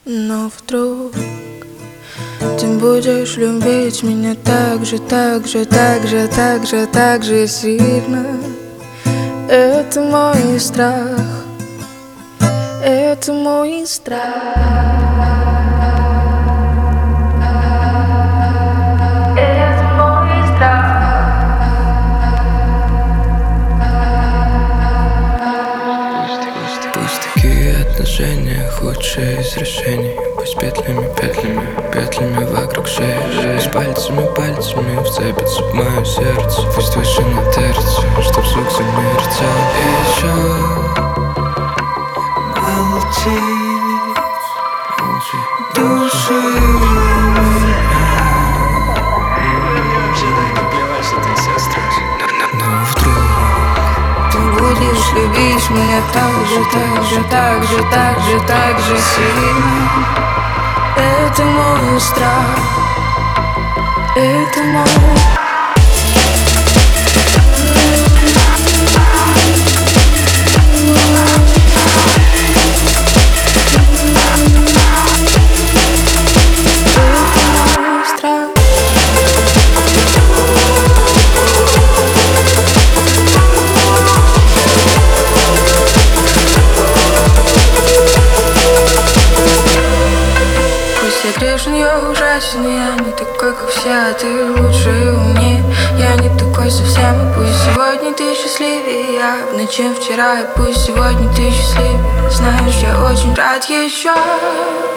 Но вдруг ты будешь любить меня так же, так же, так же, так же, так же сильно. Это мой страх, это мой страх. Отношения худшие из решений. Пусть петлями, петлями, петлями вокруг шеи. Пусть пальцами, пальцами вцепится в мое сердце. Пусть выше на терце, чтоб звук замерцал. Еще молчи, молчи, души. Но вдруг ты будешь любить меня так же, так же, так же, так же, так же сильно. Это мой страх, это мой. Я грешен, я ужасен, я не такой, как все, а ты лучше и умнее. Я не такой совсем, и пусть сегодня ты счастливее явно, чем вчера, и пусть сегодня ты счастливее. Знаешь, я очень рад еще.